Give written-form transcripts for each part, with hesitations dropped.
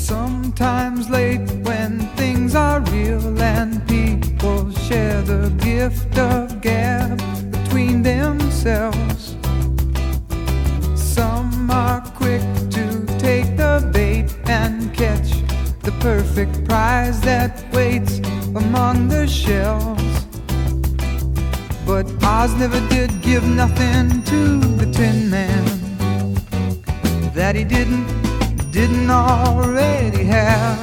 Sometimes late when things are real and people share the gift of gab between themselves. Some are quick to take the bait and catch the perfect prize that waits among the shells. But Oz never did give nothing to the Tin Man that he didn't already have.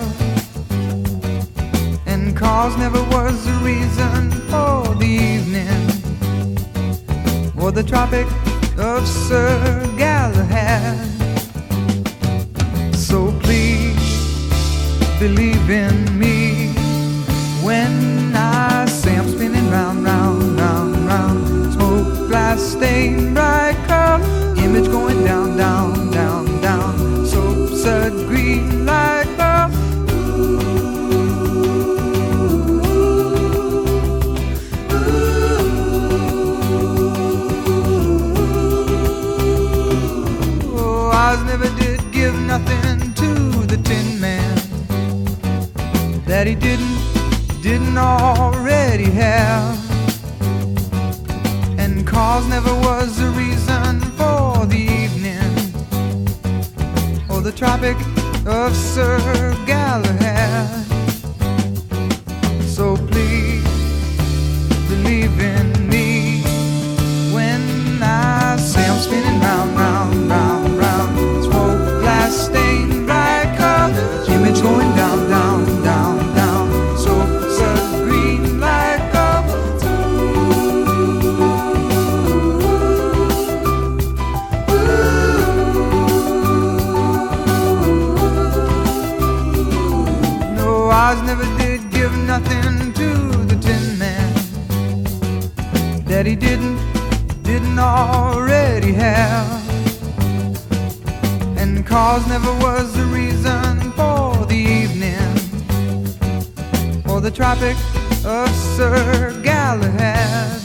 And cause never was the reason for the evening or the Tropic of Sir Galahad. So please believe in me when I say I'm spinning round, round, round, round. Smoke, glass, stain, bright curl, image going down, down, down, down. Soap, sud, green, light pearl. Oh, Oz never did give nothing to the Tin Man that he didn't already have. And cause never was the reason for the evening or the Tropic of Sir Galahad. So please believe in me when I say I'm spinning round, round, round, round. Smoke, glass, stain, bright cup, image going down, down, down, down. So sud, green, light up. No, Oz never did give nothing to the Tin Man that he didn't already have. And cause never was the reason for the evening or the Tropic of Sir Galahad.